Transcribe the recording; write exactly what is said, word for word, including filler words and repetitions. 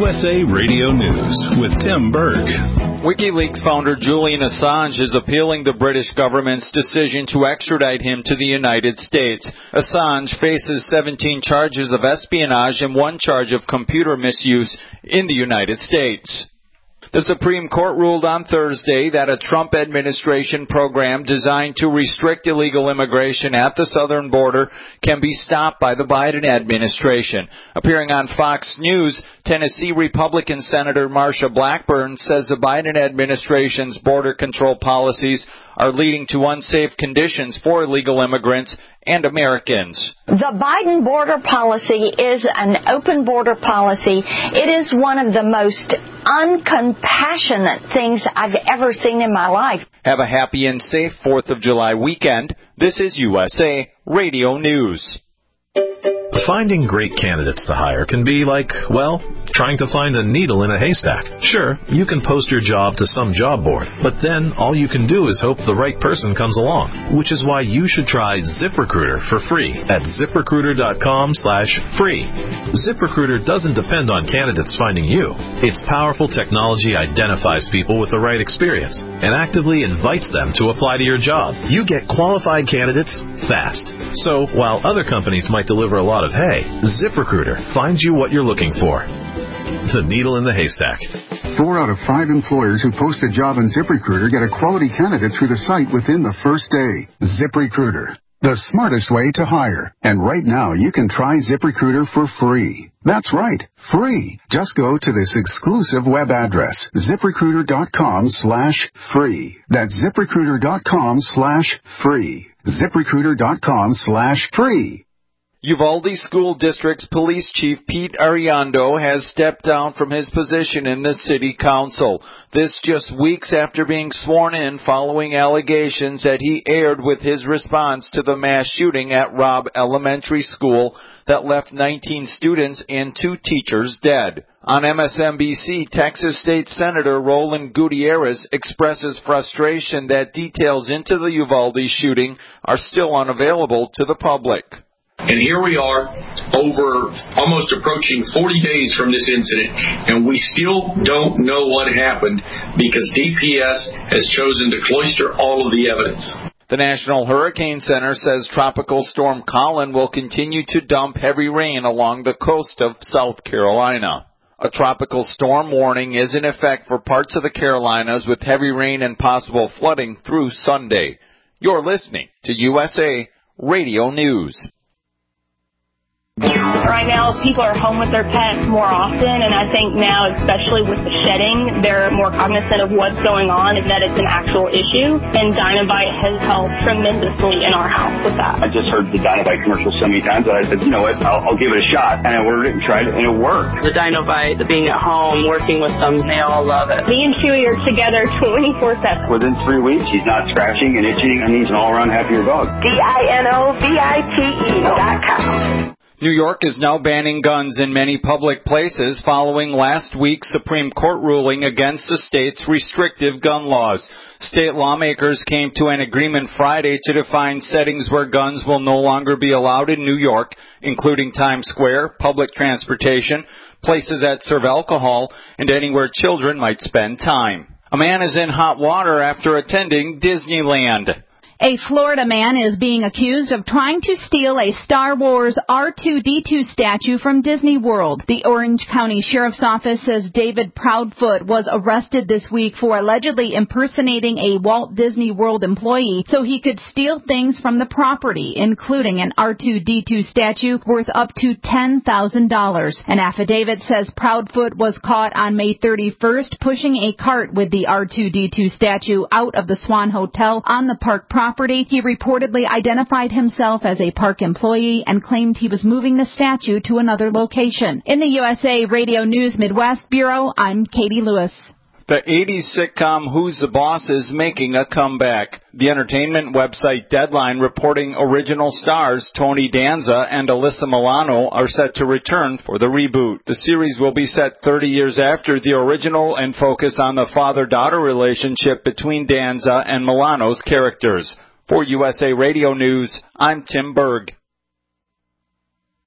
U S A Radio News with Tim Berg. WikiLeaks founder Julian Assange is appealing the British government's decision to extradite him to the United States. Assange faces seventeen charges of espionage and one charge of computer misuse in the United States. The Supreme Court ruled on Thursday that a Trump administration program designed to restrict illegal immigration at the southern border can be stopped by the Biden administration. Appearing on Fox News, Tennessee Republican Senator Marsha Blackburn says the Biden administration's border control policies are leading to unsafe conditions for illegal immigrants and Americans. The Biden border policy is an open border policy. It is one of the most uncompassionate things I've ever seen in my life. Have a happy and safe fourth of July weekend. This is U S A Radio News. Finding great candidates to hire can be like, well, trying to find a needle in a haystack. Sure, you can post your job to some job board, but then all you can do is hope the right person comes along, which is why you should try ZipRecruiter for free at ZipRecruiter.com slash free. ZipRecruiter doesn't depend on candidates finding you. Its powerful technology identifies people with the right experience and actively invites them to apply to your job. You get qualified candidates fast. So while other companies might deliver a lot of hay, ZipRecruiter finds you what you're looking for. The needle in the haystack. Four out of five employers who post a job on ZipRecruiter get a quality candidate through the site within the first day. ZipRecruiter, the smartest way to hire. And right now, you can try ZipRecruiter for free. That's right, free. Just go to this exclusive web address, ZipRecruiter.com slash free. That's ZipRecruiter.com slash free. ZipRecruiter.com slash free. Uvalde School District's Police Chief Pete Ariando has stepped down from his position in the City Council. This just weeks after being sworn in following allegations that he erred with his response to the mass shooting at Robb Elementary School that left nineteen students and two teachers dead. On M S N B C, Texas State Senator Roland Gutierrez expresses frustration that details into the Uvalde shooting are still unavailable to the public. And here we are, over almost approaching forty days from this incident, and we still don't know what happened because D P S has chosen to cloister all of the evidence. The National Hurricane Center says Tropical Storm Colin will continue to dump heavy rain along the coast of South Carolina. A tropical storm warning is in effect for parts of the Carolinas with heavy rain and possible flooding through Sunday. You're listening to U S A Radio News. Right now, people are home with their pets more often, and I think now, especially with the shedding, they're more cognizant of what's going on and that it's an actual issue, and Dynovite has helped tremendously in our house with that. I just heard the Dynovite commercial so many times that I said, you know what, I'll, I'll give it a shot, and I ordered it and tried it, and it worked. The Dynovite, the being at home, working with them, they all love it. Me and Chewy are together twenty-four seven. Within three weeks, he's not scratching and itching, and he's an all-around happier dog. D I N O V I T E dot com. New York is now banning guns in many public places following last week's Supreme Court ruling against the state's restrictive gun laws. State lawmakers came to an agreement Friday to define settings where guns will no longer be allowed in New York, including Times Square, public transportation, places that serve alcohol, and anywhere children might spend time. A man is in hot water after attending Disneyland. A Florida man is being accused of trying to steal a Star Wars R two D two statue from Disney World. The Orange County Sheriff's Office says David Proudfoot was arrested this week for allegedly impersonating a Walt Disney World employee so he could steal things from the property, including an R two D two statue worth up to ten thousand dollars. An affidavit says Proudfoot was caught on May thirty-first pushing a cart with the R two D two statue out of the Swan Hotel on the park property. Property. He reportedly identified himself as a park employee and claimed he was moving the statue to another location. In the U S A Radio News Midwest Bureau, I'm Katie Lewis. The eighties sitcom Who's the Boss is making a comeback. The entertainment website Deadline reporting original stars Tony Danza and Alyssa Milano are set to return for the reboot. The series will be set thirty years after the original and focus on the father-daughter relationship between Danza and Milano's characters. For U S A Radio News, I'm Tim Berg.